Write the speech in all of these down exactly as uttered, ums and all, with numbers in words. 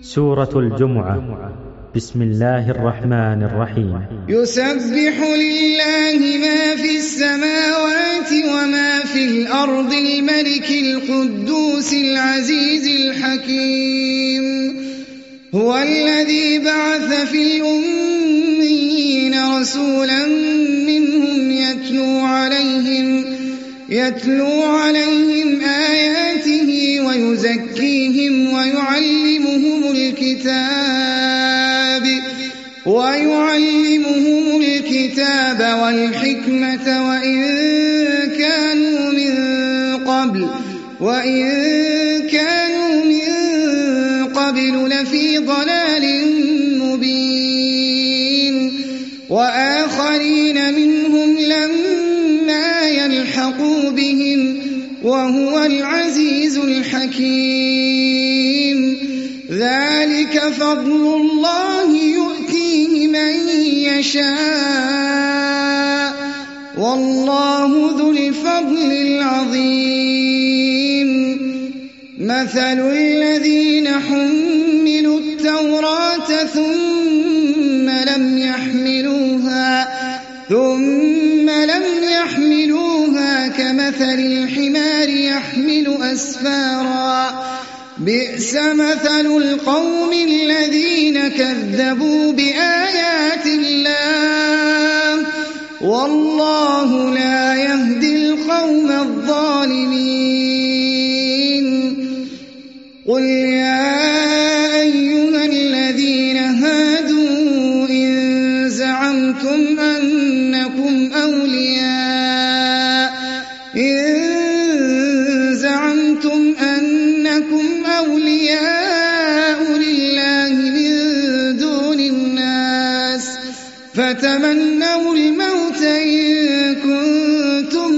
سورة الجمعة. بسم الله الرحمن الرحيم. يسبح لله ما في السماوات وما في الأرض الملك القدوس العزيز الحكيم. هو الذي بعث في الأميين رسولا منهم يتلو عليهم يتلو عليهم آياته ويزكيهم ويعلمهم الكتاب ويعلمهم الكتاب والحكمة وإن كانوا من قبل وإن كانوا من قبل لفي ضلال مبين. وآخرين منهم لما يلحقوا بهم وهو العزيز الحكيم. ذلك فضل الله يؤتيه من يشاء والله ذو الفضل العظيم. مثل الذين حملوا التوراة ثم لم يحملوها ثم لم يحملوها كمثل الحمار يحمل أسفارا بئس مثل القوم الذين كذبوا بآيات الله والله لا يهدي القوم الظالمين. قل يا أيها الذين هادوا إن زعمتم أنكم أولياء إن زعمتم أنكم أولياء لله من دون الناس فتمنوا الموت إن كنتم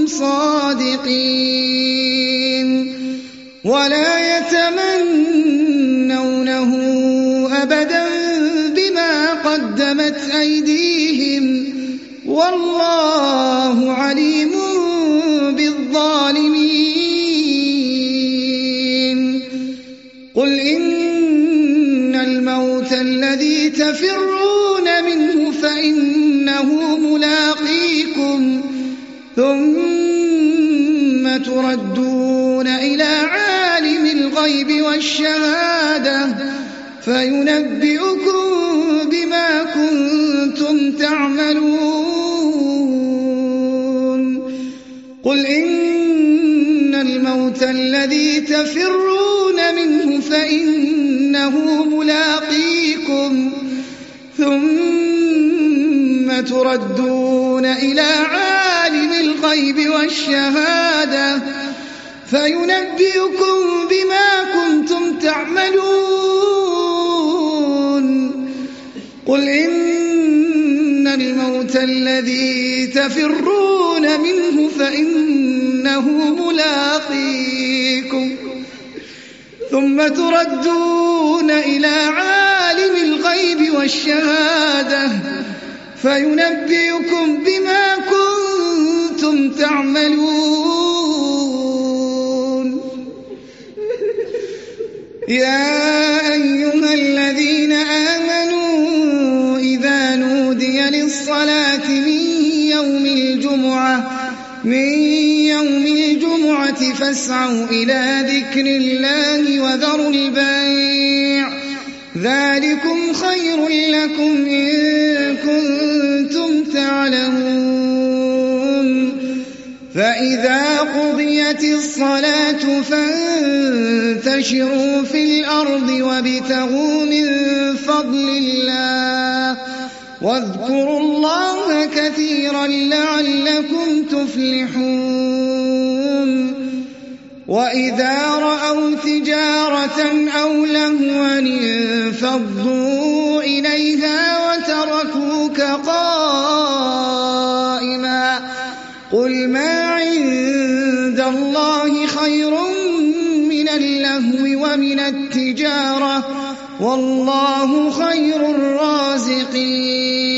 صادقين ولا يتمنونه أبدا بما قدمت أيديهم والله عليم بالظالمين. قل إن الموت الذي تفرون منه فإنه ملاقيكم ثم تردون إلى عالم الغيب والشهادة فينبئكم بما كنتم تعملون. قل إن الموت الذي تفرون منه فإنه ملاقيكم ثم تردون إلى عالم الغيب والشهادة فينبئكم بما كنتم تعملون. قل إن الموت الذي تفرون منه فإنه ملاقيكم ثم تردون إلى عالم الغيب والشهادة فينبئكم بما كنتم تعملون. يا أيها الذين آمنوا إذا نودي للصلاة من يوم الجمعة من يوم الجمعة فاسعوا إلى ذكر الله وذروا البيع ذلكم خير لكم إن كنتم تعلمون. فإذا قضيت الصلاة فانتشروا في الأرض وابتغوا من فضل الله واذكروا الله كثيرا لعلكم تفلحون. وإذا رأوا تجارة أو لهوا انفضوا إليها وتركوك قائما قل ما عند الله خير من اللهو ومن التجارة والله خير الرازقين.